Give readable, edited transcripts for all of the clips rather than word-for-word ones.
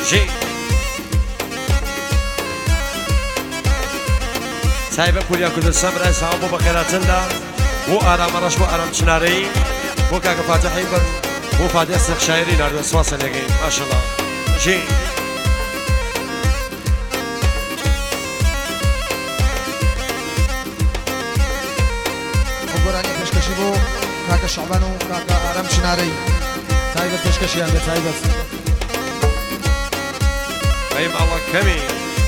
جي سايبه كوريا كردستان برای سلام بو بخیراتن دا بو آرام رش بو آرام چناری بو کاک فاتحی بو فاتح سخ شاعری نارد سواس لگی ماشاءالله جي خبراني پیشکشی بو کاک شعبان و کاک آرام چناری سايبه پیشکشی هم سايبه ایم الله کمی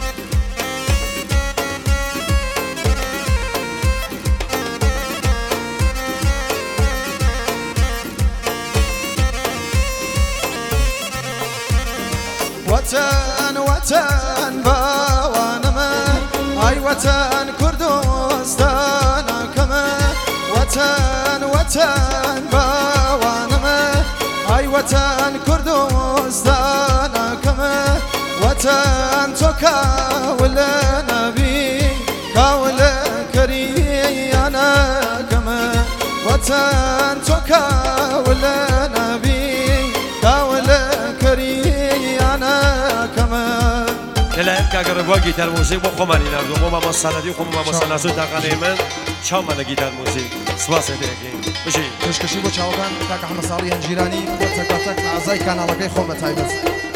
وطن وطن باوانمه ای وطن کردستان کمه وطن وطن باوانمه ای وطن کردستان کمه وطن تو کاول نبی کاول کریانا کمه وطن تو کاول نبی کاول کریانا كلام كاغر بوا جيتار موسيقى بو خماني نردو ماما سندي خم ماما سناسو دقنه من چا من گیتار موسیقى سواس دیگه بشی پیشکشی بو چاوکان کاک احمد صالح انجیرانی بو تک اعضای کانالەکەی خۆمە تایبەت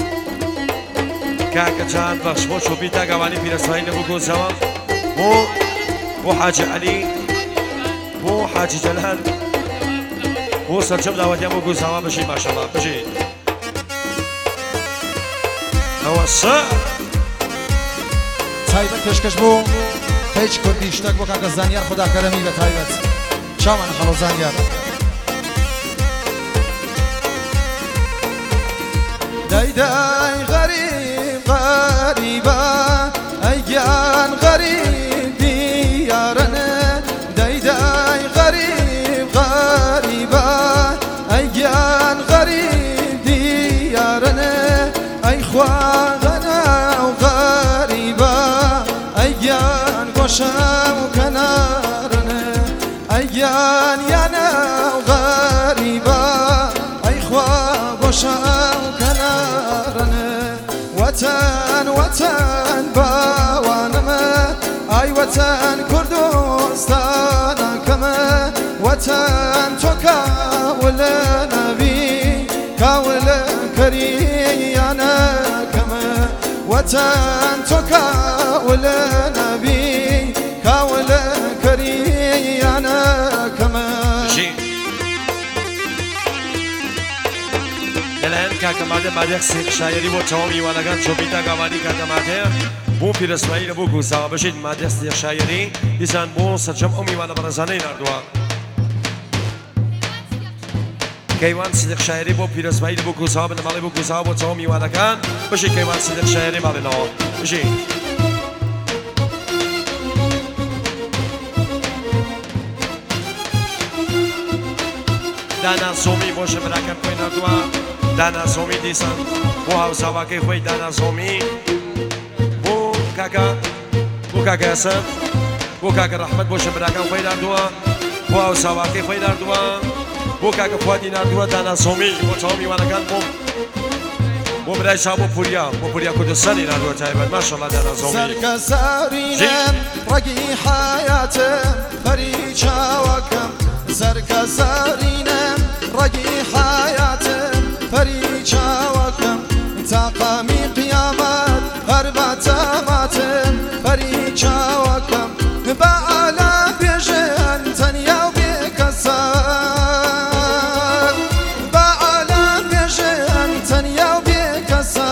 کاک چند بخش بو چوبی تا گوانی پیرسایی نبو گوزوا بو حاج علی بو حاج جلال بو سرچم دعوتی بو گوزوا بشی ماشاءالله بشی اوسا تایبەت پێشکەش بۆ هیچ کوردی شتێک بۆ کاکە زانیار خوداکەرەمی بە تایبەت چاوانە خەڵۆ زانیار دەیدای غەریب غەریبە ئەیگیان غەریبی یارەنە دەیدای غەریب غەریبە ئەیگیان غەریبی یارەنە ئەیخوا شام وكنارنا أيان يانا وغريبا أي خواب وشام وكنارنا وطن وطن باوانما أي وطن كردستان كما وطن توكا ولا نبي كاولا كريانا كما وطن توكا ولا نبي كاولا كريانا كما الان كاكا ماده بعد سيك شاعري بو تمامي ولغان چوبيتا گواني كاكا ماده بو پیرسوایی بو گوزا بشید ماده سيك شاعري دیسان بو سرچم امي وانا برزانه نردوا كيوان سيك شاعري بو پیرسوایی بو گوزا بن مال بو گوزا بو تمامي ولغان بشید كيوان سيك شاعري مال نو بشید دانا سومی باشه براکت کوی نردوا دانا سومی دیسان بو هاوساوا که خوی دانا سومی بو کاکا حسن بو کاکا رحمت باشه براکت خوی نردوا بو هاوساوا که خوی نردوا بو کاکا فوادی نردوا دانا سومی بو تامی وانکان بو برای شا بو پوریا کردستانی نردوا تایبت ماشاءالله دانا سومی سرکسارینم رگی حیاتم فریچا وکم سرکسارینم رگی حیاتم فریچا وکم تاقامی قیامت هر باتماتم فریچا وکم با علا بیجن تنیا و بیکسان با علا بیجن تنیا و بیکسان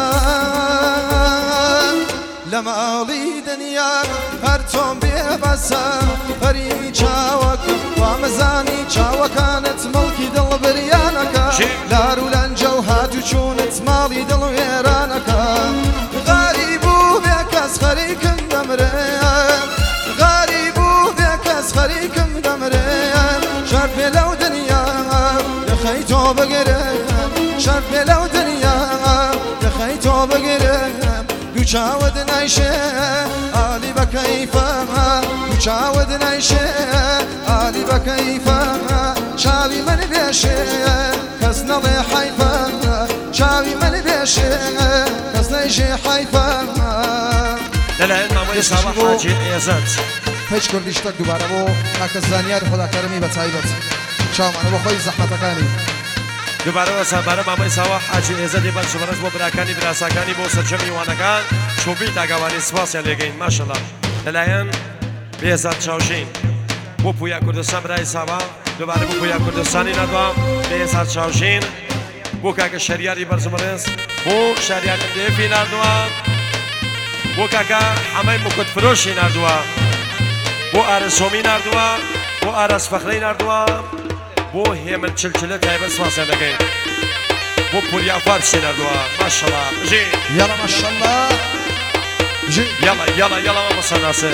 لمالی دنیا هر توم بیبسم فریچا وکم وامزاني چاوكانت ملكي دل بريانكا لارو لنجو هاتو چونت مالي دل ويرانكا غريبو بيكس خريكم دمرين غريبو بيكس خريكم دمرين شرف لو دنيا يخيتو بقرين شرف لو دنيا يخيتو بقرين دوچاود نيشه آلي بكيفا دوچاود نيشه آلي بكيفا شاوي من بيشه كس نضي حيفا چاوی من بیشه کس نیجی حیفا لەلایەن مامۆی ساوا حاجی عێزت هیچ کردیشتەک دووبارە بۆ کاکە زانیار خوداکەرمی بە تایبەت چاومانە بۆ خۆی زەحمەتەکانی دووبارەوە سابارە مامۆی ساوا حاجی عێزەتی بەرشبەرز بۆ براکانی براساکانی بۆ سەرجەمی وانەکان چوبی تاگاوانی سپاسیان لێگەین ماشەڵڵا لەلایەن بێزات چاوشین بۆ پویا کوردستان برای ساوا دووبارە بۆ پویا کوردستانی نەدوا بێزات چاوشین بۆ کاکە شەریاری بەرزمەرز بۆ شەریار دێفی نردووە بۆ کاکە حەمەی مکوت فرۆشی نردووە بۆ ئارەسۆمی نردووە بۆ ئاراس فەخرەی نردووە بۆ هێمن چلچلە تایبەت سپاسیان دەکەین بۆ پوریا فارسی نردووە ماشەڵڵا بژین یاڵا ماشەڵڵا بژین یاڵا مامۆستا ناسر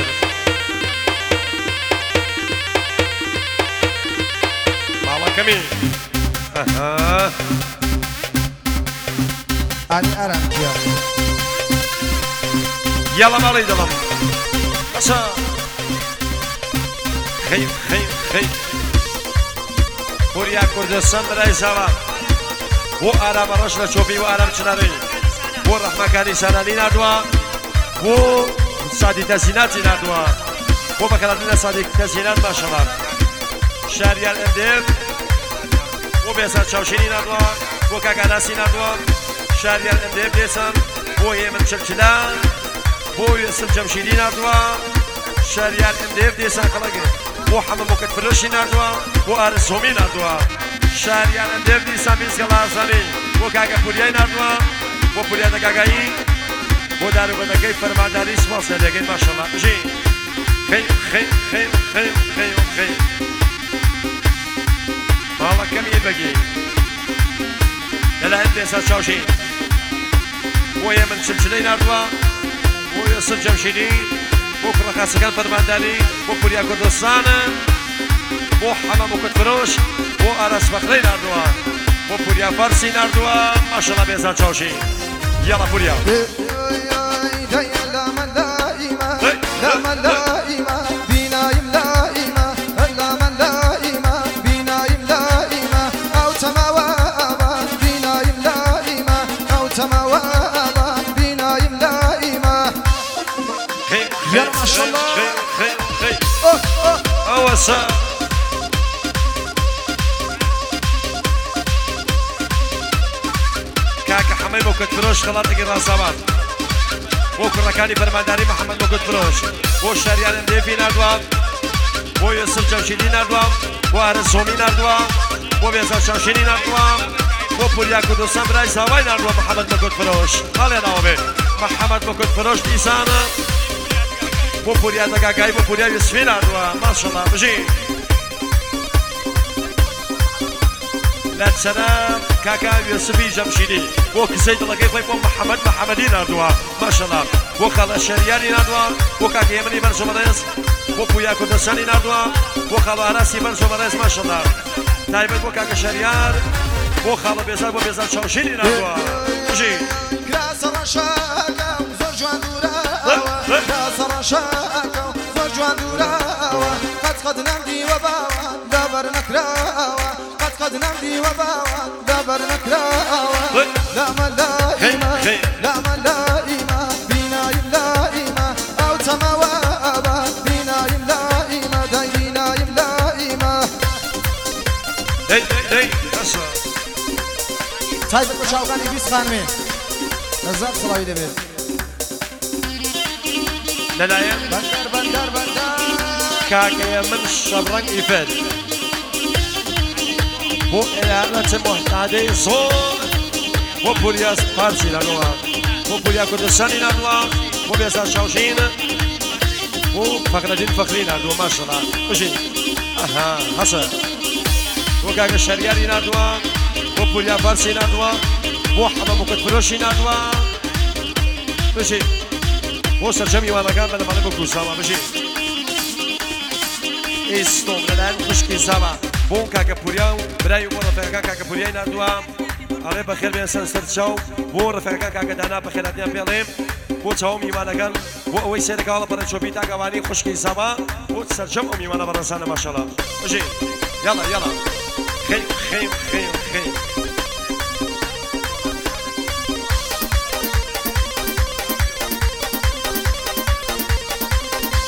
ماڵەکەمی ئانی ئارام کیا یاڵا ماڵی دڵم بەسە خەی پوریا کوردستان برای ساوا بۆ ئارامە ڕەش لە چۆپی و ئارام چناری بۆ ڕەحمەکانی سانانی نردووە بۆ سادی تەزیناتی نردووە بۆ بەکەڵاتنە سادی تەزینات ماشەڵڵا شاریان ئەمدێت بۆ بێسان چاوشینی نردووە بۆ کاکاناسی نردووە شاریان ئەمدێت بێسان بۆ هێمن چلچلا بۆ یوسف جەمشیدی نردووە شاریان ئەمدێت دێسان کەڵەگێت بۆ حەمە مکت فرۆشی نردووە بۆ ئارەسۆمی نردووە شاریان ئەمدێت دیسان میسکەڵا ئازانی بۆ کاکە پوریای نردووە بۆ پوریا دەگاگایی بۆ داروبەدەکەی فەرمانداری سپاسیان لێگەین ماشەڵڵا بژین خەی ماڵەکەمی بەگی لەلایەن بێسەر چاوشین بۆ هێمن چلچلەی نردووە بۆ یوسف جەمشیدی بۆ کوڕەخاسەکان فەرمانداری بۆ پوریا کوردستانە بۆ حەمە مکت فرۆش بۆ ئاراس فەخرەی نردووە بۆ پوریا فارسی نردووە ماشەڵڵا بێزان چاوشین یاڵا پوریا ئەوەسە کاکە حەمەی مکت فرۆش خەڵاتێکی ڕاستەوان بۆ کوڕەکانی فەرمانداری محەممەد مکت فرۆش بۆ شاریان ئەمدێفی نردووە بۆ یوسف جەمشیدی نردووە بۆ ئارەسۆمی نردووە بۆ بێزار چاوشینی نردووە بۆ پوریا کوردستان برای ساوای نردووە محەممەد مکت فرۆش هەڵێناوە بێ محەممەد مکت فرۆش دیسانە بۆ پوریا دەگاگایی بۆ پوریا یوسفی نردووە ماشەڵڵا بژین لە چەرە کاکا یوسفی جەمشیدی بۆ کسەی دڵەکەی خۆی بۆ محەممەد محەممەدی نردووە ماشەڵڵا بۆ خاڵە شەریاری نردووە بۆ کاکە هێمنی بەرزۆمەڕێز بۆ پوریا کوردستانی نردووە بۆ خاڵە ئاراسی بەرزۆمەڕێز ماشەڵڵا تایبەت بۆ کاکە شەریار بۆ خاڵە بێزار بۆ بێزار چاوشینی نردووە بژین زۆر جوان دووراوە قەت نەمدیوە باوان دەبەر نەکراوە قەت نەمدیوە باوان دەبەر نەکراوە لامە لائیمە بینایم لائیمە ئەو تەمەوە ئەبە بینایم لائیمە دەی بینایم لائیمە تایبەت بە چاوەکانی بیست خانمێ هەزار سڵاوی دەبێت لەلایەن بەندەر کاکەیە من شەبڕەنگ ئیفەت بۆ ئێرانەتە محتادەی زۆر بۆ پوریا فارسی نردووە بۆ پوریا کوردستانی نردووە بۆ بێزار چاوشین بۆ فەخرەدین فەخری نردووە ماشەڵڵا بژین هەسە بۆ کاکە شەریاری نردووە بۆ پوریا فارسی نردووە بۆ حەمە مکت فرۆشی نردووە بژین بۆ سەرجەمی وانەکان بە لەمانە بۆ کوردستانەوە بژین ئێستۆم لەلایەن خوشکی ساوا بۆ کاکە پوریا و برای و بۆ ڕەفیقەکان کاکە پوریای نردووە ئەڵێ بەخێر بێن سەر چاو بۆ ڕەفیقەکان کاکە دانا بەخێراتیان پێڵێم بۆ چاوم میوانەکان بۆ ئەوەی سێرەکەوە بەڕێ چۆپی تاگەوانی خوشکی ساوا بۆ سەرجەم ئەو میوانە بەڕێسانە ماشەڵڵا بژین یاڵا خەی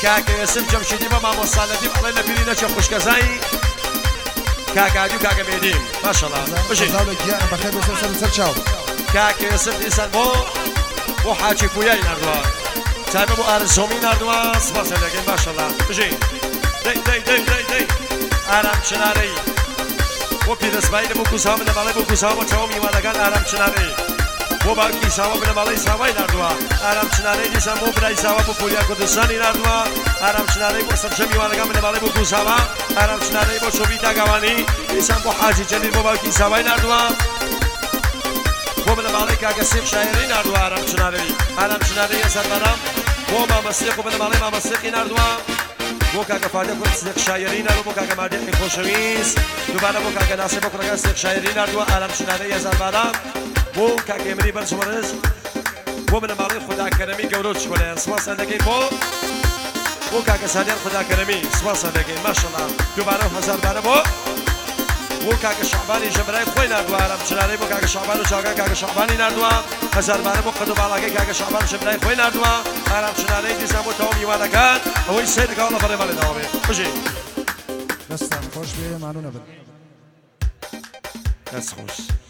کاکە یەسف جەمشیدی بە مامۆستانەتی بڵێ لە بیری نەچە خوشکەزایی کاکادی و کاکە مێدیم ماشەڵڵا بژین بەخێر سەر چاو کاکە یەسف دیسان بۆ حاجی پویای نردووە تایبە بۆ ئارزۆمی نردووە سپاس لەگەی ماشەڵڵا بژین دەی ئارام چنارەی بۆ پیرەسبایی لە بۆ کوساوە بنەماڵی بۆ کوساوە بۆ چاوە میوانەکان ئارام چنارەی بۆ باوکی ساوە بنەماڵی ساوای نردووە ئارام چنارەی دیسان بۆ برای ساوە بۆ پۆلیا کوردستانی نردووە ئارام چنارەی بۆ سەرچە میوانەکان بنەماڵی بۆ کوساوە ئارام چنارەی بۆ چۆبی تاگاوانی دیسان بۆ حاجی جەلیل بۆ باوکی ساوای نردووە بۆ بنەماڵی کاکە سێق شایەری نردووە ئارام چنارەی هەزار بەرام بۆ مامەسێق و بنەماڵی مامەسێقی نردووە بۆ کاکە فادە کورد سێق شایەری نردووە بۆ کاکە مادێقی خۆشەویست دووبارە بۆ کاکە ناسێ بۆ کوڕەکە سێق شایەری نردووە ئارام چنارەی هەزار بەرام بۆ کاکە ئێمری بەرزوەرز بۆ بنەماڵی خوداکەرەمی گەورە و چکۆلەیان سوپاسان دەکەین بۆ کاکە سالیان خوداکەرەمی سوپاسان دەکەین ماشەڵڵا دووبارە هەزار بارە بۆ کاکە شعبانی ژەبرای خۆی نردووە ئارام چنارەی بۆ کاکە شعبان و چاوگا کاکە شعبانی نردووە هەزار بارە بۆ قەد و باڵاکەی کاکە شعبان و ژەبرای خۆی نردووە ئارام چنارەی دیسان بۆ تەواو میوانەکان ئەوەی سێ دەکەوە لە بەڕێ ماڵێداوە بێ بژین دەستان خۆش بێ مانوو نەبن دەست خۆش